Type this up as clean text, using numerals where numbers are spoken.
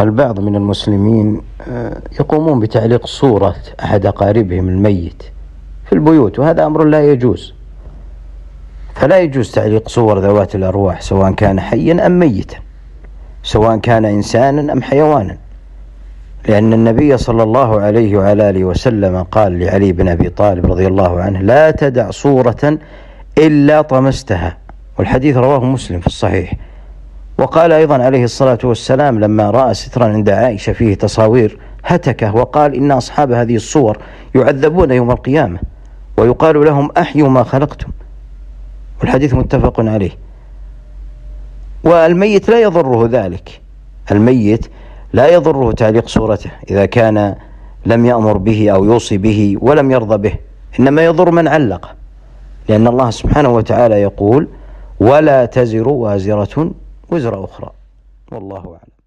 البعض من المسلمين يقومون بتعليق صورة أحد أقاربهم الميت في البيوت، وهذا أمر لا يجوز. فلا يجوز تعليق صور ذوات الأرواح سواء كان حيا أم ميتا، سواء كان إنسانا أم حيوانا، لأن النبي صلى الله عليه وعلى آله وسلم قال لعلي بن أبي طالب رضي الله عنه: لا تدع صورة إلا طمستها، والحديث رواه مسلم في الصحيح. وقال أيضا عليه الصلاة والسلام لما رأى سترا عند عائشة فيه تصاوير هتكه، وقال: إن أصحاب هذه الصور يعذبون يوم القيامة ويقال لهم: أحيوا ما خلقتم. والحديث متفق عليه. والميت لا يضره ذلك، الميت لا يضره تعليق صورته إذا كان لم يأمر به أو يوصي به ولم يرضى به، إنما يضر من علقه، لأن الله سبحانه وتعالى يقول: ولا تزر وازرة وزر أخرى. والله أعلم.